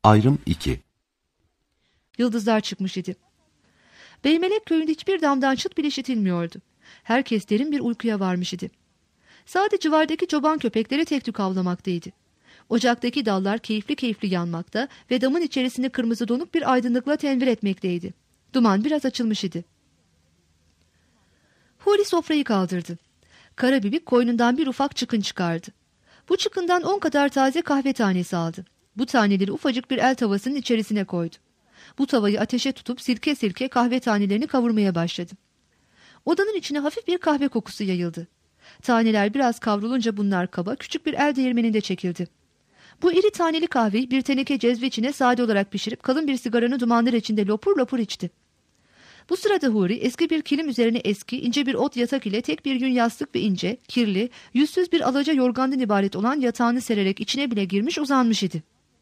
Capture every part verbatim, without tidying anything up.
Ayrım iki. Yıldızlar çıkmış idi. Beymelek köyünde hiçbir damdan çıt bile işitilmiyordu. Herkes derin bir uykuya varmış idi. Sadece civardaki çoban köpekleri tek tük avlamaktaydı. Ocaktaki dallar keyifli keyifli yanmakta ve damın içerisinde kırmızı donuk bir aydınlıkla tenvir etmekteydi. Duman biraz açılmış idi. Huri sofrayı kaldırdı. Karabibik koynundan bir ufak çıkın çıkardı. Bu çıkından on kadar taze kahve tanesi aldı. Bu taneleri ufacık bir el tavasının içerisine koydu. Bu tavayı ateşe tutup silke silke kahve tanelerini kavurmaya başladı. Odanın içine hafif bir kahve kokusu yayıldı. Taneler biraz kavrulunca bunlar kaba, küçük bir el değirmeninde çekildi. Bu iri taneli kahveyi bir teneke cezve içine sade olarak pişirip kalın bir sigaranın dumanları içinde lopur lopur içti. Bu sırada Huri eski bir kilim üzerine eski, ince bir ot yatak ile tek bir yün yastık ve ince, kirli, yüzsüz bir alaca yorgandan ibaret olan yatağını sererek içine bile girmiş uzanmış idi.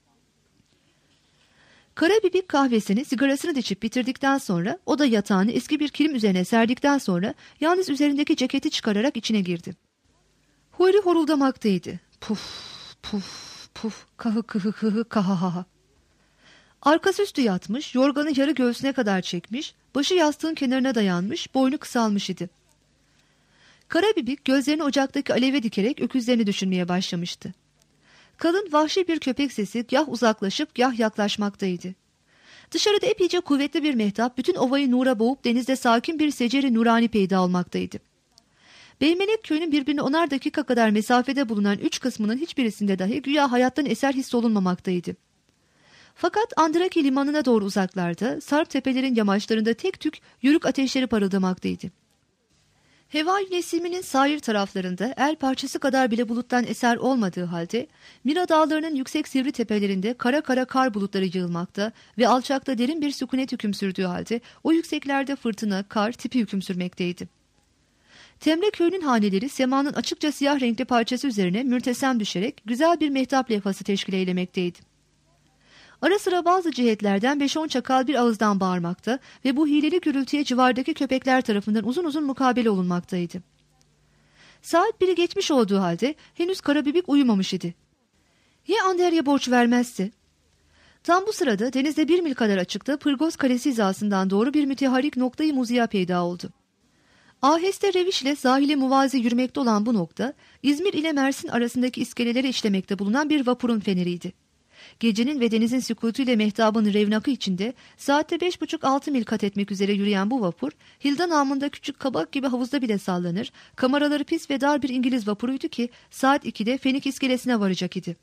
Karabibik kahvesini, sigarasını da içip bitirdikten sonra o da yatağını eski bir kilim üzerine serdikten sonra yalnız üzerindeki ceketi çıkararak içine girdi. Huri horuldamaktaydı. Puf, puf, puf, kahı kıhı kıhı kahahaha. Arkası üstü yatmış, yorganı yarı göğsüne kadar çekmiş, başı yastığın kenarına dayanmış, boynu kısalmış idi. Karabibik gözlerini ocaktaki aleve dikerek öküzlerini düşünmeye başlamıştı. Kalın vahşi bir köpek sesi gah uzaklaşıp gah yaklaşmaktaydı. Dışarıda epeyce kuvvetli bir mehtap bütün ovayı nura boğup denizde sakin bir seceri nurani peyda olmaktaydı. Beymelek köyünün birbirine onar dakika kadar mesafede bulunan üç kısmının hiçbirisinde dahi güya hayattan eser hissolunmamaktaydı. Fakat Andraki limanına doğru uzaklarda, sarp tepelerin yamaçlarında tek tük yörük ateşleri parıldamaktaydı. Heva-i Nesim'inin sair taraflarında el parçası kadar bile buluttan eser olmadığı halde, Mira dağlarının yüksek sivri tepelerinde kara kara kar bulutları yığılmakta ve alçakta derin bir sükunet hüküm sürdüğü halde o yükseklerde fırtına, kar tipi hüküm sürmekteydi. Temre köyünün haneleri semanın açıkça siyah renkli parçası üzerine mürtesem düşerek güzel bir mehtap levhası teşkil eylemekteydi. Ara sıra bazı cihetlerden beş on çakal bir ağızdan bağırmakta ve bu hileli gürültüye civardaki köpekler tarafından uzun uzun mukabele olunmaktaydı. Saat biri geçmiş olduğu halde henüz Karabibik uyumamış idi. Ya Anderya borç vermezse? Tam bu sırada denizde bir mil kadar açıkta Pırgos Kalesi hizasından doğru bir müteharrik noktayı muziya peyda oldu. Aheste reviş ile sahile muvazi yürümekte olan bu nokta, İzmir ile Mersin arasındaki iskeleleri işlemekte bulunan bir vapurun feneriydi. Gecenin ve denizin sükutuyla mehtabın revnakı içinde saatte beş buçuk altı mil kat etmek üzere yürüyen bu vapur, Hilda namında küçük kabak gibi havuzda bile sallanır, kameraları pis ve dar bir İngiliz vapuruydu ki saat ikide Fenik iskelesine varacak idi.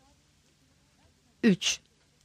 üç.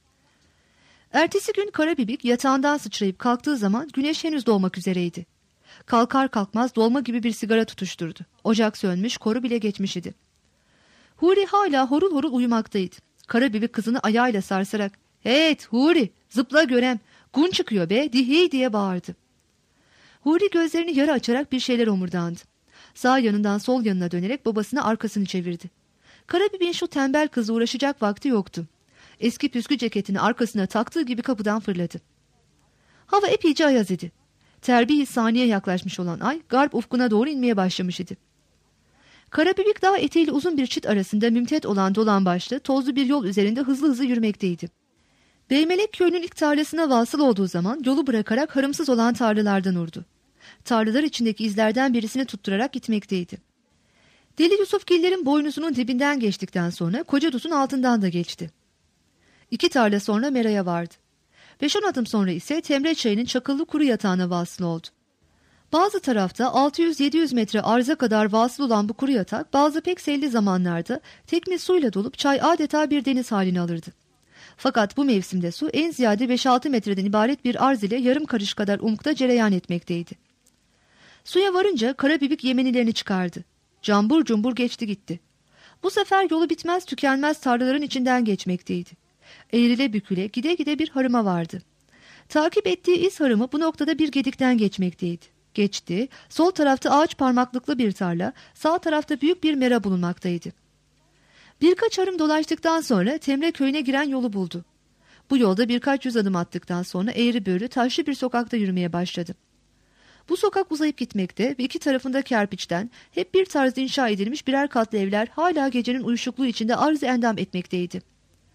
Ertesi gün Karabibik yatağından sıçrayıp kalktığı zaman güneş henüz doğmak üzereydi. Kalkar kalkmaz dolma gibi bir sigara tutuşturdu. Ocak sönmüş, koru bile geçmiş idi. Huri hala horul horul uyumaktaydı. Karabibik kızını ayağıyla sarsarak "Evet Huri, zıpla görem, gun çıkıyor be, dihey" diye bağırdı. Huri gözlerini yarı açarak bir şeyler omurdandı. Sağ yanından sol yanına dönerek babasına arkasını çevirdi. Karabibik'in şu tembel kızla uğraşacak vakti yoktu. Eski püskü ceketini arkasına taktığı gibi kapıdan fırladı. Hava epeyce ayaz idi. Terbiye-i saniye yaklaşmış olan ay garp ufkuna doğru inmeye başlamış idi. Karabibik dağ eteğiyle uzun bir çit arasında mümtet olan dolambaçlı, tozlu bir yol üzerinde hızlı hızlı yürümekteydi. Beymelek köyünün ilk tarlasına vasıl olduğu zaman yolu bırakarak harımsız olan tarlalardan urdu. Tarlalar içindeki izlerden birisini tutturarak gitmekteydi. Deli Yusufgillerin boynuzunun dibinden geçtikten sonra Koca Dut'un altından da geçti. İki tarla sonra Mera'ya vardı. Beş on adım sonra ise Temre Çayı'nın çakıllı kuru yatağına vasıl oldu. Bazı tarafta altı yüz yedi yüz metre arza kadar vasıl olan bu kuru yatak bazı pek selli zamanlarda tekmil suyla dolup çay adeta bir deniz halini alırdı. Fakat bu mevsimde su en ziyade beş altı metreden ibaret bir arz ile yarım karış kadar umkta cereyan etmekteydi. Suya varınca Karabibik yemenilerini çıkardı. Cambur cumbur geçti gitti. Bu sefer yolu bitmez tükenmez tarlaların içinden geçmekteydi. Eğrile büküle gide gide bir harıma vardı. Takip ettiği iz harımı bu noktada bir gedikten geçmekteydi. Geçti, sol tarafta ağaç parmaklıklı bir tarla, sağ tarafta büyük bir mera bulunmaktaydı. Birkaç harım dolaştıktan sonra Temre köyüne giren yolu buldu. Bu yolda birkaç yüz adım attıktan sonra eğri büğrü taşlı bir sokakta yürümeye başladı. Bu sokak uzayıp gitmekte ve iki tarafında kerpiçten hep bir tarzda inşa edilmiş birer katlı evler hala gecenin uyuşukluğu içinde arz-ı endam etmekteydi.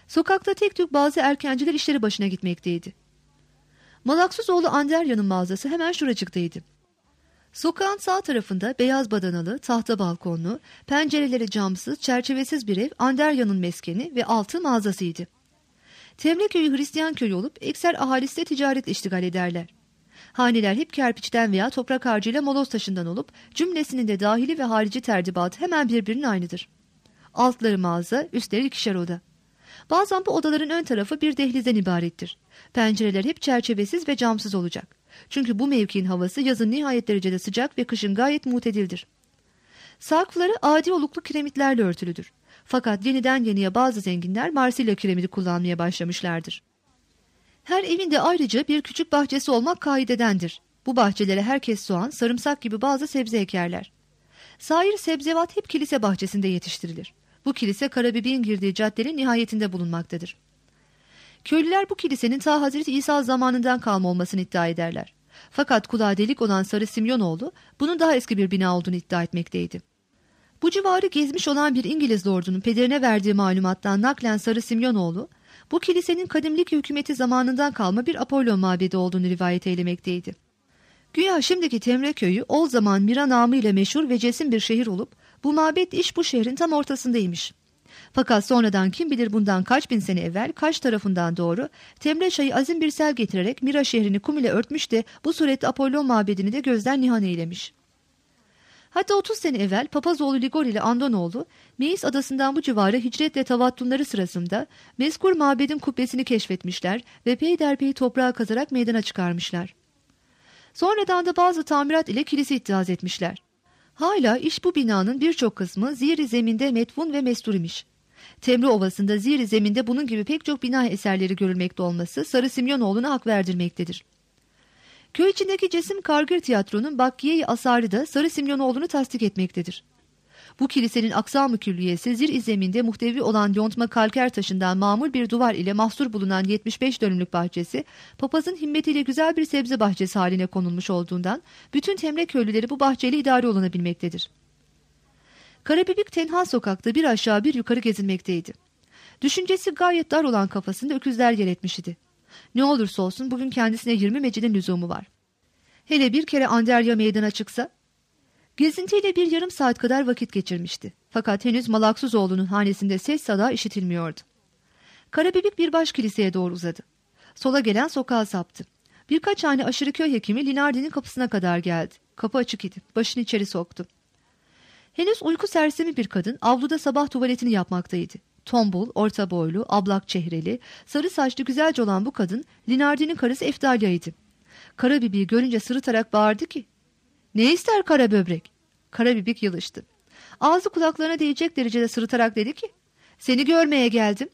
Sokakta tek tük bazı erkenciler işleri başına gitmekteydi. Malaksuzoğlu Anderya'nın mağazası hemen şuracıktaydı. Sokağın sağ tarafında beyaz badanalı, tahta balkonlu, pencereleri camsız, çerçevesiz bir ev Anderya'nın meskeni ve altı mağazasıydı. Temre köyü Hristiyan köyü olup ekser ahalisi de ticaret iştigal ederler. Haneler hep kerpiçten veya toprak harcıyla moloz taşından olup cümlesinin de dahili ve harici terdibatı hemen birbirinin aynıdır. Altları mağaza, üstleri ikişer oda. Bazen bu odaların ön tarafı bir dehlizden ibarettir. Pencereler hep çerçevesiz ve camsız olacak. Çünkü bu mevkiin havası yazın nihayet derecede sıcak ve kışın gayet mutedildir. Sakfları adi oluklu kiremitlerle örtülüdür. Fakat yeniden yeniye bazı zenginler Marsilya kiremidi kullanmaya başlamışlardır. Her evinde ayrıca bir küçük bahçesi olmak kaidedendir. Bu bahçelere herkes soğan, sarımsak gibi bazı sebze ekerler. Sair sebzevat hep kilise bahçesinde yetiştirilir. Bu kilise Karabibik'in girdiği caddenin nihayetinde bulunmaktadır. Köylüler bu kilisenin ta Hazreti İsa zamanından kalma olmasını iddia ederler. Fakat kulağı delik olan Sarı Simyonoğlu bunun daha eski bir bina olduğunu iddia etmekteydi. Bu civarı gezmiş olan bir İngiliz lordunun pederine verdiği malumattan naklen Sarı Simyonoğlu, bu kilisenin kadimlik hükümeti zamanından kalma bir Apollo mabedi olduğunu rivayet eylemekteydi. Güya şimdiki Temre köyü o zaman Mira namıyla meşhur ve cesim bir şehir olup bu mabet iş bu şehrin tam ortasındaymış. Fakat sonradan kim bilir bundan kaç bin sene evvel Kaş tarafından doğru Temre çayı azim bir sel getirerek Mira şehrini kum ile örtmüş de bu surette Apollo mabedini de gözden nihan eylemiş. Hatta otuz sene evvel Papazoğlu Ligor ile Andonoğlu Meis adasından bu civara hicretle tavattunları sırasında mezkur mabedin kubbesini keşfetmişler ve peyderpey toprağa kazarak meydana çıkarmışlar. Sonradan da bazı tamirat ile kilise ittihaz etmişler. Hala iş bu binanın birçok kısmı zir-i zeminde metfun ve mestur imiş. Temre Ovası'nda zir-i zeminde bunun gibi pek çok bina eserleri görülmekte olması Sarı Simyonoğlu'na hak verdirmektedir. Köy içindeki Cesim Kargır Tiyatro'nun Bakkiye-i Asarı da Sarı Simyonoğlu'nu tasdik etmektedir. Bu kilisenin aksam-ı külliyesi zir-i zeminde muhtevi olan yontma kalker taşından mamul bir duvar ile mahsur bulunan yetmiş beş dönümlük bahçesi, papazın himmetiyle güzel bir sebze bahçesi haline konulmuş olduğundan bütün Temre köylüleri bu bahçeyle idare olunabilmektedir. Karabibik tenha sokakta bir aşağı bir yukarı gezinmekteydi. Düşüncesi gayet dar olan kafasında öküzler yer etmiş idi. Ne olursa olsun bugün kendisine yirmi mecidin lüzumu var. Hele bir kere Anderya meydana çıksa. Gezintiyle bir yarım saat kadar vakit geçirmişti. Fakat henüz Malaksuzoğlu'nun hanesinde ses sada işitilmiyordu. Karabibik bir baş kiliseye doğru uzadı. Sola gelen sokağa saptı. Birkaç hane aşırı köy hekimi Linardi'nin kapısına kadar geldi. Kapı açık idi. Başını içeri soktu. Henüz uyku sersemi bir kadın avluda sabah tuvaletini yapmaktaydı. Tombul, orta boylu, ablak çehreli, sarı saçlı güzelce olan bu kadın Linardi'nin karısı Eftalya'ydı. Karabibik'i görünce sırıtarak bağırdı ki, "Ne ister kara böbrek?" Karabibik yılıştı. Ağzı kulaklarına değecek derecede sırıtarak dedi ki, "Seni görmeye geldim."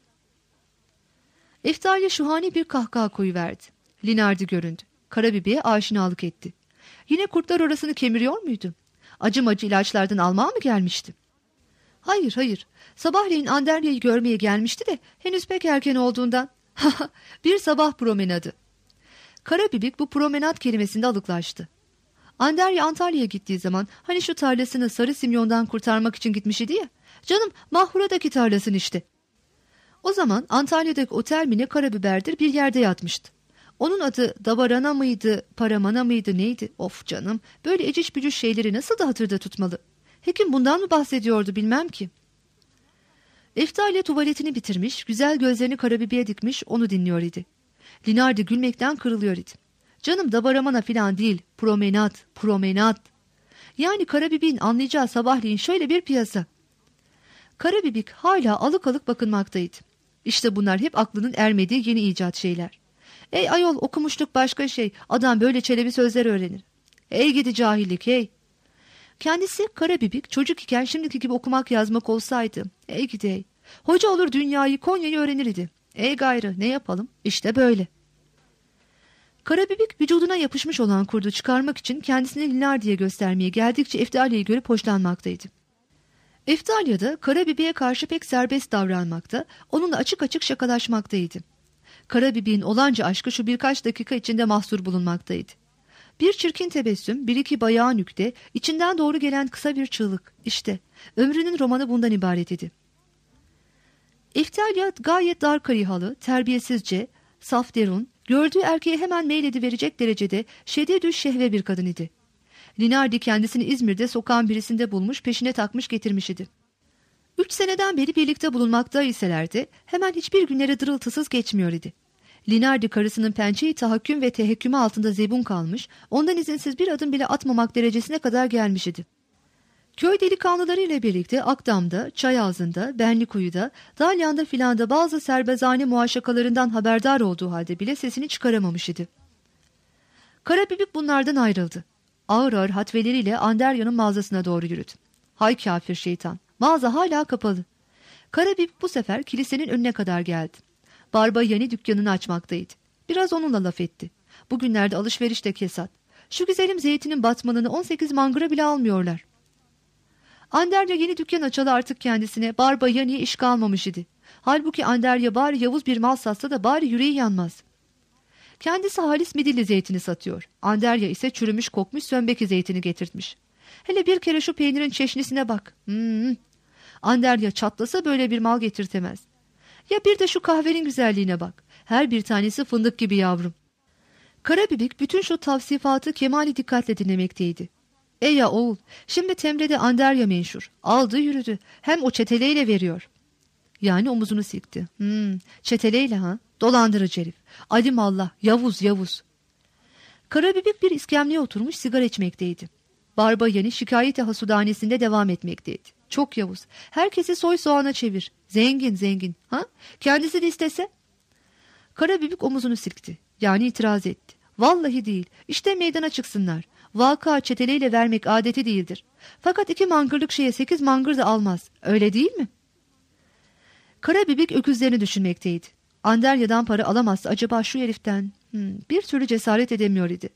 Eftalya şuhani bir kahkaha koyuverdi. Linardi göründü. Karabibik'e aşinalık etti. Yine kurtlar orasını kemiriyor muydu? Acım acı ilaçlardan almaya mı gelmişti? Hayır hayır. Sabahleyin Anderya'yı görmeye gelmişti de henüz pek erken olduğundan. Bir sabah promenadı. Karabibik bu promenat kelimesinde alıklaştı. Anderya Antalya'ya gittiği zaman hani şu tarlasını Sarı Simyon'dan kurtarmak için gitmiş idi ya. Canım Mahhura'daki tarlasın işte. O zaman Antalya'daki otel mi ne Karabiber'dir bir yerde yatmıştı. Onun adı Davarana mıydı, Paramana mıydı neydi? Of canım, böyle eciş bücüş şeyleri nasıl da hatırda tutmalı? Hekim bundan mı bahsediyordu bilmem ki. Eftalya tuvaletini bitirmiş, güzel gözlerini Karabibik'e dikmiş, onu dinliyor idi. Linardi gülmekten kırılıyor idi. Canım Davaramana filan değil, promenat, promenat. Yani Karabibik'in anlayacağı sabahleyin şöyle bir piyasa. Karabibik hala alık alık bakınmaktaydı. İşte bunlar hep aklının ermediği yeni icat şeyler. Ey ayol, okumuşluk başka şey, adam böyle çelebi sözler öğrenir. Ey gidi cahillik hey. Kendisi Karabibik çocuk iken şimdiki gibi okumak yazmak olsaydı, ey gidi ey. Hoca olur dünyayı Konya'yı öğrenir idi. Ey gayrı ne yapalım, işte böyle. Karabibik vücuduna yapışmış olan kurdu çıkarmak için kendisini Linardi'ye göstermeye geldikçe Eftalya'yı görüp hoşlanmaktaydı. Eftalya da Karabibik'e karşı pek serbest davranmakta, onunla açık açık şakalaşmaktaydı. Karabibik'in olanca aşkı şu birkaç dakika içinde mahsur bulunmaktaydı. Bir çirkin tebessüm, bir iki bayağı nükte, içinden doğru gelen kısa bir çığlık. İşte ömrünün romanı bundan ibaret idi. Eftalya gayet dar karihalı, terbiyesizce, saf derun, gördüğü erkeğe hemen meylediverecek derecede şedidü şehve bir kadın idi. Linardi kendisini İzmir'de sokağın birisinde bulmuş, peşine takmış getirmiş idi. Üç seneden beri birlikte bulunmakta iselerdi, hemen hiçbir günleri dırıltısız geçmiyor idi. Linardi karısının pençeyi tahakküm ve tehekkümü altında zebun kalmış, ondan izinsiz bir adım bile atmamak derecesine kadar gelmiş idi. Köy delikanlıları ile birlikte Akdam'da, Çayazı'nda, Benlikuyu'da, Dalyan'da filanda bazı serbezane muaşakalarından haberdar olduğu halde bile sesini çıkaramamış idi. Karabibik bunlardan ayrıldı. Ağır ağır hatveleriyle Anderya'nın mağazasına doğru yürüdü. Hay kafir şeytan, mağaza hala kapalı. Karabibik bu sefer kilisenin önüne kadar geldi. Barba Yani dükkanını açmaktaydı. Biraz onunla laf etti. Bugünlerde alışveriş de kesat. Şu güzelim zeytinin batmanını on sekiz mangıra bile almıyorlar. Anderya yeni dükkan açalı artık kendisine Barba Yani'ye iş kalmamış idi. Halbuki Anderya bari yavuz bir mal satsa da bari yüreği yanmaz. Kendisi halis midilli zeytini satıyor. Anderya ise çürümüş kokmuş sömbeki zeytini getirtmiş. Hele bir kere şu peynirin çeşnisine bak. Hmm. Anderya çatlasa böyle bir mal getirtemez. Ya bir de şu kahvenin güzelliğine bak. Her bir tanesi fındık gibi yavrum. Karabibik bütün şu tavsifatı kemali dikkatle dinlemekteydi. E ya oğul, şimdi Temre'de Anderya menşur. Aldı yürüdü. Hem o çeteleyle veriyor. Yani omuzunu silkti. Hmm, çeteleyle ha? Dolandırıcı herif. Alimallah, Yavuz Yavuz. Karabibik bir iskemleye oturmuş sigara içmekteydi. Barba Yani şikayet-i hasudanesinde devam etmekteydi. Çok Yavuz. Herkesi soy soğana çevir. Zengin zengin. Ha? Kendisi de istese. Karabibik omuzunu silkti. Yani itiraz etti. Vallahi değil. İşte meydana çıksınlar. Vaka çeteleyle vermek adeti değildir. Fakat iki mangırlık şeye sekiz mangır da almaz. Öyle değil mi? Karabibik öküzlerini düşünmekteydi. Anderya'dan para alamazsa acaba şu heriften? Hmm, bir türlü cesaret edemiyor idi.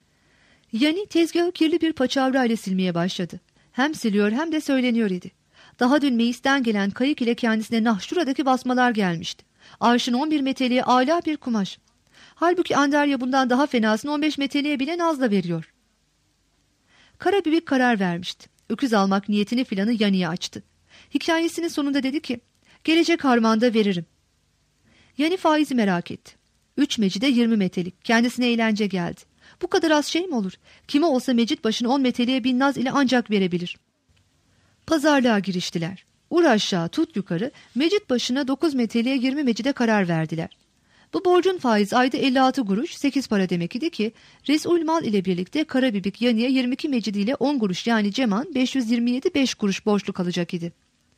Yani tezgahı kirli bir paçavra ile silmeye başladı. Hem siliyor hem de söyleniyor idi. Daha dün meyisten gelen kayık ile kendisine Nahşura'daki basmalar gelmişti. Arşın on bir meteliğe âlâ bir kumaş. Halbuki Anderya bundan daha fenasını on beş meteliğe bile nazla veriyor. Karabibik karar vermişti. Öküz almak niyetini filanı Yani'ye açtı. Hikayesinin sonunda dedi ki, gelecek harmanda veririm. Yani faizi merak etti. Üç mecide yirmi metelik. Kendisine eğlence geldi. Bu kadar az şey mi olur? Kime olsa mecit başına on meteliğe bin naz ile ancak verebilir. Pazarlığa giriştiler. Uğra aşağı tut yukarı mecit başına dokuz meteliğe yirmi mecide karar verdiler. Bu borcun faizi ayda elli altı kuruş sekiz para demek idi ki Res'ul Mal ile birlikte Karabibik Yani'ye yirmi iki mecidiyle on kuruş yani ceman beş yüz yirmi yedi beş kuruş borçlu kalacak idi.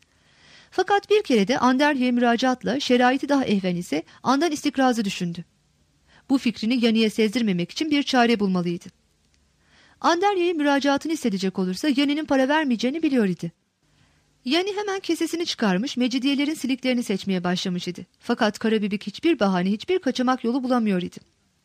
Fakat bir kere de Anderya'ya müracaatla şeraiti daha ehven ise andan istikrazı düşündü. Bu fikrini Yani'ye sezdirmemek için bir çare bulmalıydı. Anderya'ya müracaatını hissedecek olursa Yani'nin para vermeyeceğini biliyor idi. Yani hemen kesesini çıkarmış, mecidiyelerin siliklerini seçmeye başlamış idi. Fakat Karabibik hiçbir bahane, hiçbir kaçamak yolu bulamıyor idi.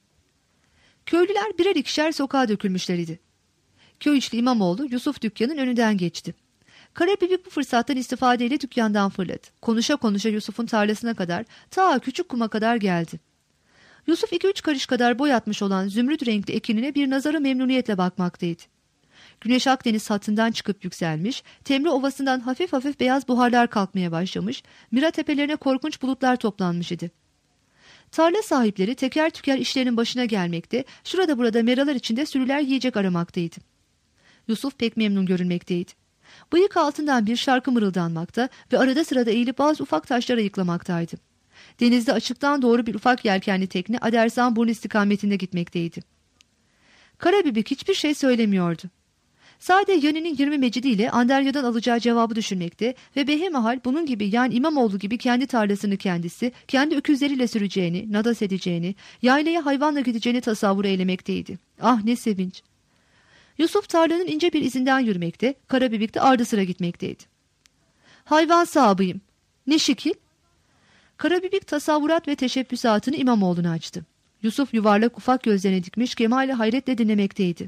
Köylüler birer ikişer sokağa dökülmüşler idi. Köy içli İmamoğlu Yusuf dükkanın önünden geçti. Karabibik bu fırsattan istifadeyle dükkandan fırladı. Konuşa konuşa Yusuf'un tarlasına kadar, ta küçük kuma kadar geldi. Yusuf iki üç karış kadar boy atmış olan zümrüt renkli ekinine bir nazara memnuniyetle bakmaktaydı. Güneş Akdeniz hattından çıkıp yükselmiş, Temre Ovası'ndan hafif hafif beyaz buharlar kalkmaya başlamış, Mira tepelerine korkunç bulutlar toplanmış idi. Tarla sahipleri teker tüker işlerinin başına gelmekte, şurada burada meralar içinde sürüler yiyecek aramaktaydı. Yusuf pek memnun görünmekteydi. Bıyık altından bir şarkı mırıldanmakta ve arada sırada eğilip bazı ufak taşlara yıklamaktaydı. Denizde açıktan doğru bir ufak yelkenli tekne Adersanburnu istikametinde gitmekteydi. Karabibik hiçbir şey söylemiyordu. Sadece Yani'nin yirmi mecidiyle Anderya'dan alacağı cevabı düşünmekte ve behemahal bunun gibi yani İmamoğlu gibi kendi tarlasını kendisi, kendi öküzleriyle süreceğini, nadas edeceğini, yaylaya hayvanla gideceğini tasavvur eylemekteydi. Ah ne sevinç! Yusuf tarlanın ince bir izinden yürümekte, Karabibik de ardı sıra gitmekteydi. Hayvan sahibiyim. Ne şekil? Karabibik tasavvurat ve teşebbüsatını İmamoğlu'na açtı. Yusuf yuvarlak ufak gözlerine dikmiş kemale hayretle dinlemekteydi.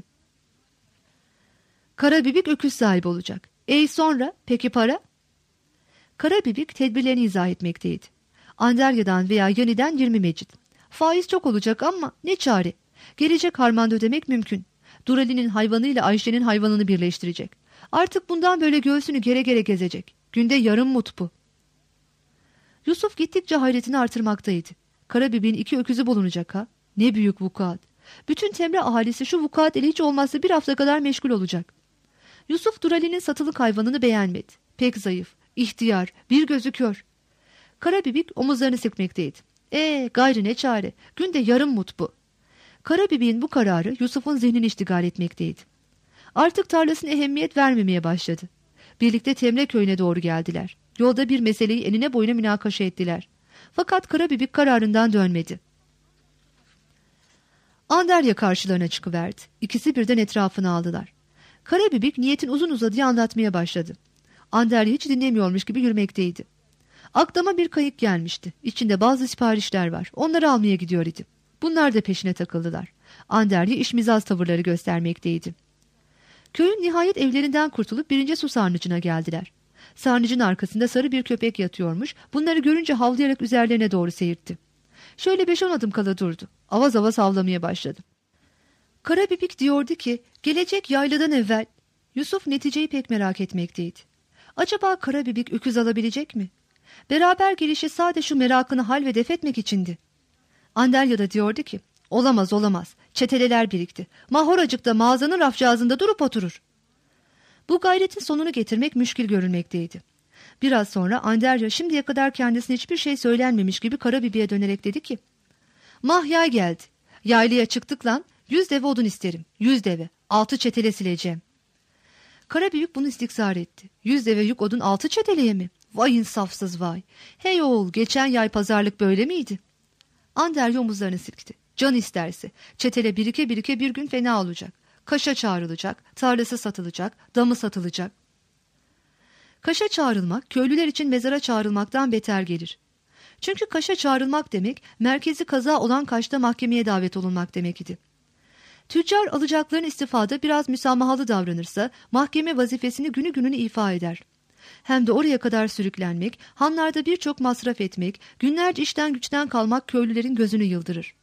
Karabibik öküz sahibi olacak. Ey sonra peki para? Karabibik tedbirlerini izah etmekteydi. Anderya'dan veya Yani'den yirmi mecit. Faiz çok olacak ama ne çare? Gelecek harmanda ödemek mümkün. Durali'nin hayvanıyla Ayşe'nin hayvanını birleştirecek. Artık bundan böyle göğsünü gere gere gezecek. Günde yarım mut bu. Yusuf gittikçe hayretini artırmaktaydı. Karabibik'in iki öküzü bulunacak ha. Ne büyük vukuat. Bütün Temre ahalisi şu vukuat ile hiç olmazsa bir hafta kadar meşgul olacak. Yusuf Durali'nin satılık hayvanını beğenmedi. Pek zayıf, ihtiyar, bir gözü kör. Karabibik omuzlarını silkmekteydi. Ee, gayrı ne çare. Günde yarım mut bu. Karabibik'in bu kararı Yusuf'un zihnini iştigal etmekteydi. Artık tarlasına ehemmiyet vermemeye başladı. Birlikte Temre köyüne doğru geldiler. Yolda bir meseleyi enine boyuna münakaşa ettiler. Fakat Karabibik kararından dönmedi. Anderya karşılarına çıkıverdi. İkisi birden etrafını aldılar. Karabibik niyetin uzun uzadıya anlatmaya başladı. Anderya hiç dinlemiyormuş gibi yürümekteydi. Akdama bir kayık gelmişti. İçinde bazı siparişler var. Onları almaya gidiyor idi. Bunlar da peşine takıldılar. Anderya işmizaz tavırları göstermekteydi. Köyün nihayet evlerinden kurtulup birinci su sarnıcına geldiler. Sarnıcın arkasında sarı bir köpek yatıyormuş. Bunları görünce havlayarak üzerlerine doğru seyirtti. Şöyle beş on adım kala durdu. Avaz avaz havlamaya başladı. Karabibik diyordu ki gelecek yayladan evvel. Yusuf neticeyi pek merak etmekteydi. Acaba Karabibik öküz alabilecek mi? Beraber gelişi sadece şu merakını hal ve def etmek içindi. Anderya da diyordu ki olamaz olamaz. Çeteleler birikti. Mahoracık'ta mağazanın rafcağızında durup oturur. Bu gayretin sonunu getirmek müşkil görünmekteydi. Biraz sonra Anderya şimdiye kadar kendisine hiçbir şey söylenmemiş gibi Karabibik'e dönerek dedi ki mah yay geldi. Yaylaya çıktık lan. Yüz deve odun isterim. Yüz deve. Altı çetele sileceğim. Karabibik bunu istikrar etti. Yüz deve yük odun altı çeteleye mi? Vay insafsız vay. Hey oğul geçen yay pazarlık böyle miydi? Anderya omuzlarını silkti. Can isterse. Çetele birike birike bir gün fena olacak. Kaşa çağrılacak. Tarlası satılacak. Damı satılacak. Kaşa çağrılmak köylüler için mezara çağrılmaktan beter gelir. Çünkü kaşa çağrılmak demek merkezi kaza olan Kaş'ta mahkemeye davet olunmak demek idi. Tüccar alacakların istifada biraz müsamahalı davranırsa mahkeme vazifesini günü gününü ifa eder. Hem de oraya kadar sürüklenmek, hanlarda birçok masraf etmek, günlerce işten güçten kalmak köylülerin gözünü yıldırır.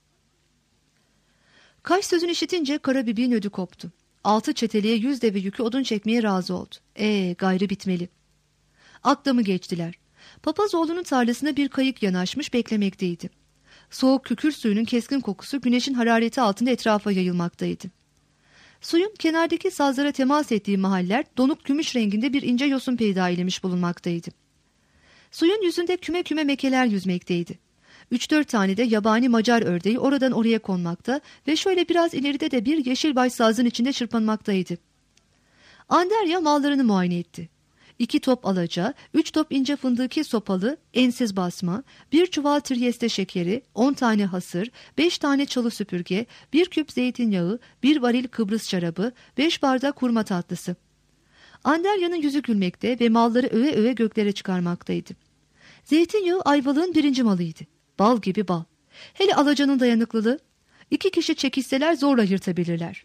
Kaş sözünü işitince Karabibik'in ödü koptu. Altı çeteliğe yüz deve yükü odun çekmeye razı oldu. Ee, gayrı bitmeli. Akdamı geçtiler. Papazoğlu'nun tarlasına bir kayık yanaşmış beklemekteydi. Soğuk kükür suyunun keskin kokusu güneşin harareti altında etrafa yayılmaktaydı. Suyun kenardaki sazlara temas ettiği mahaller donuk gümüş renginde bir ince yosun peyda eylemiş bulunmaktaydı. Suyun yüzünde küme küme mekeler yüzmekteydi. Üç dört tane de yabani Macar ördeği oradan oraya konmakta ve şöyle biraz ileride de bir yeşilbaş sazın içinde çırpınmaktaydı. Anderya mallarını muayene etti. İki top alaca, üç top ince fındıki sopalı, ensiz basma, bir çuval trieste şekeri, on tane hasır, beş tane çalı süpürge, bir küp zeytinyağı, bir varil Kıbrıs şarabı, beş bardak hurma tatlısı. Anderya'nın yüzü gülmekte ve malları öve öve göklere çıkarmaktaydı. Zeytinyağı Ayvalık'ın birinci malıydı. Bal gibi bal. Hele alacanın dayanıklılığı, iki kişi çekişseler zorla yırtabilirler.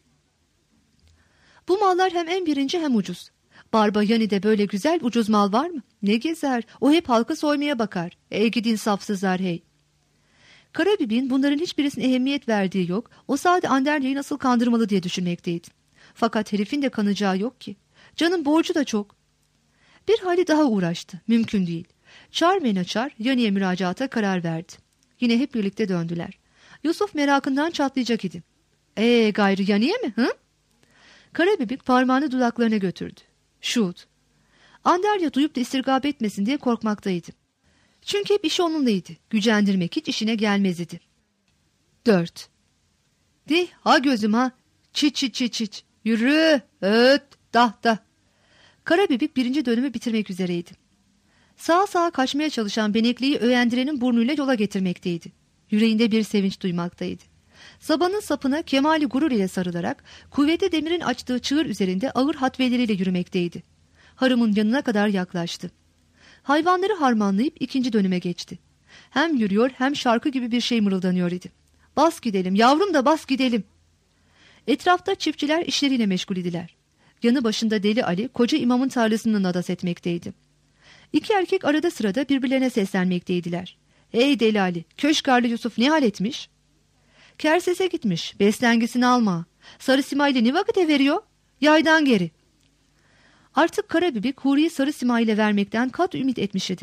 Bu mallar hem en birinci hem ucuz. Barba Yani'de böyle güzel ucuz mal var mı? Ne gezer? O hep halkı soymaya bakar. Ey gidi insafsızlar hey. Karabibik'in bunların hiçbirisine ehemmiyet verdiği yok. O sadece Anderya'yı nasıl kandırmalı diye düşünmekteydi. Fakat herifin de kanacağı yok ki. Canın borcu da çok. Bir hali daha uğraştı. Mümkün değil. Çar ve Naçar Yani'ye müracaata karar verdi. Yine hep birlikte döndüler. Yusuf merakından çatlayacak idi. Eee gayrı Yani'ye mi? Hı? Karabibik parmağını dudaklarına götürdü. Şut. Anderya duyup da istirgap etmesin diye korkmaktaydı. Çünkü hep işi onunlaydı. Gücendirmek hiç işine gelmez idi. Dört. Di ha gözüm ha. Çiç çiç çiç çiç. Yürü. Öt. Dah dah. Karabibik birinci dönümü bitirmek üzereydi. Sağa sağa kaçmaya çalışan benekliği öğendirenin burnuyla yola getirmekteydi. Yüreğinde bir sevinç duymaktaydı. Sabanın sapına kemali gurur ile sarılarak kuvvetli demirin açtığı çığır üzerinde ağır hatveleriyle yürümekteydi. Harımın yanına kadar yaklaştı. Hayvanları harmanlayıp ikinci dönüme geçti. Hem yürüyor hem şarkı gibi bir şey mırıldanıyor idi. Bas gidelim yavrum da bas gidelim. Etrafta çiftçiler işleriyle meşgul idiler. Yanı başında Deli Ali koca imamın tarlasını nadas etmekteydi. İki erkek arada sırada birbirlerine seslenmekteydiler. Hey Deli Ali, Köşkarlı Yusuf ne hal etmiş? Kerses'e gitmiş, beslengisini alma. Sarı Simay'le ne vakite veriyor? Yaydan geri. Artık Karabibik Huri'yi Sarı Simay ile vermekten kat ümit etmiş idi.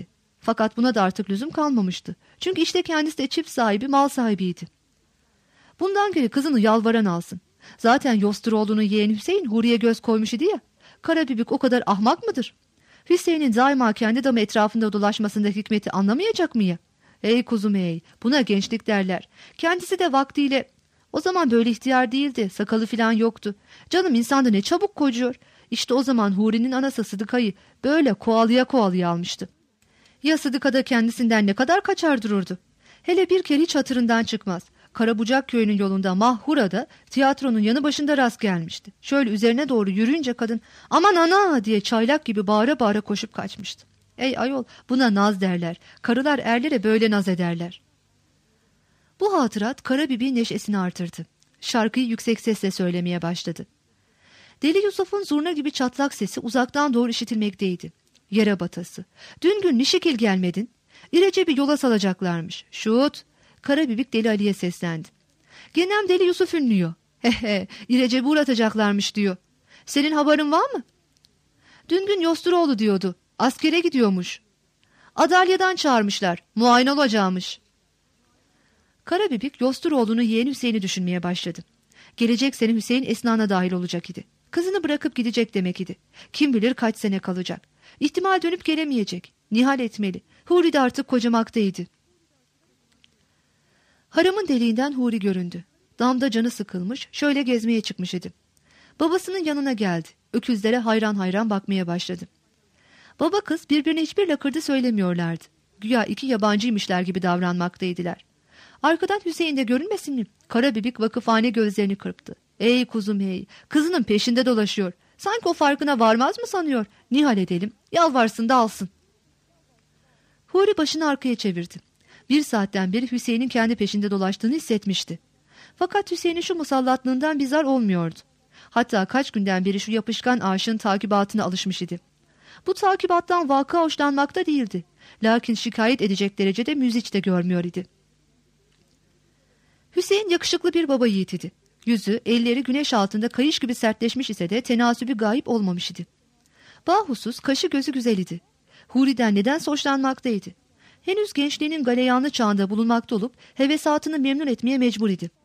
Fakat buna da artık lüzum kalmamıştı. Çünkü işte kendisi de çift sahibi, mal sahibiydi. Bundan geri kızını yalvaran alsın. Zaten Yosturoğlu'nun yeğeni Hüseyin Huri'ye göz koymuş idi ya. Karabibik o kadar ahmak mıdır? Hüseyin'in daima kendi damı etrafında dolaşmasında hikmeti anlamayacak mı ya? Ey kuzum ey, buna gençlik derler. Kendisi de vaktiyle... O zaman böyle ihtiyar değildi, sakalı falan yoktu. Canım insan da ne çabuk kocuyor. İşte o zaman Huri'nin anası Sıdıka'yı böyle kovalıya kovalıya almıştı. Ya Sıdıka da kendisinden ne kadar kaçar dururdu. Hele bir kere hiç hatırından çıkmaz. Karabucak köyünün yolunda Mahhura'da tiyatronun yanı başında rast gelmişti. Şöyle üzerine doğru yürüyünce kadın aman ana diye çaylak gibi bağıra bağıra koşup kaçmıştı. Ey ayol, buna naz derler. Karılar erlere böyle naz ederler. Bu hatırat Karabibik'in neşesini artırdı. Şarkıyı yüksek sesle söylemeye başladı. Deli Yusuf'un zurna gibi çatlak sesi uzaktan doğru işitilmekteydi. Yere batası. Dün gün nişikil gelmedin. İrece bir yola salacaklarmış. Şut! Karabibik Deli Ali'ye seslendi. Genem Deli Yusuf ünlüyor. Hehe, İrecep'i uğratacaklarmış diyor. Senin haberin var mı? Dün gün Yosturoğlu diyordu. Askere gidiyormuş. Adalya'dan çağırmışlar. Muayene olacakmış. Karabibik Yosturoğlu'nun yeğeni Hüseyin'i düşünmeye başladı. Gelecek sene Hüseyin esnana dahil olacak idi. Kızını bırakıp gidecek demek idi. Kim bilir kaç sene kalacak. İhtimal dönüp gelemeyecek. Nihal etmeli. Huri de artık kocamaktaydı. Haramın deliğinden Huri göründü. Damda canı sıkılmış, şöyle gezmeye çıkmış idi. Babasının yanına geldi. Öküzlere hayran hayran bakmaya başladı. Baba kız birbirine hiçbir lakırdı söylemiyorlardı. Güya iki yabancıymışlar gibi davranmaktaydılar. Arkadan Hüseyin de görünmesin mi? Karabibik vakıfhane gözlerini kırptı. Ey kuzum hey, kızının peşinde dolaşıyor. Sanki o farkına varmaz mı sanıyor? Nihal edelim, yalvarsın da alsın. Huri başını arkaya çevirdi. Bir saatten beri Hüseyin'in kendi peşinde dolaştığını hissetmişti. Fakat Hüseyin'in şu musallatlığından bir zar olmuyordu. Hatta kaç günden beri şu yapışkan aşığın takibatına alışmış idi. Bu takibattan vaka hoşlanmakta değildi. Lakin şikayet edecek derecede müziç de görmüyor idi. Hüseyin yakışıklı bir baba yiğit idi. Yüzü, elleri güneş altında kayış gibi sertleşmiş ise de tenasübü gayip olmamış idi. Bahusuz kaşı gözü güzel idi. Huri'den nedense hoşlanmaktaydı. Henüz gençliğinin galeyanlı çağında bulunmakta olup hevesatını memnun etmeye mecbur idi.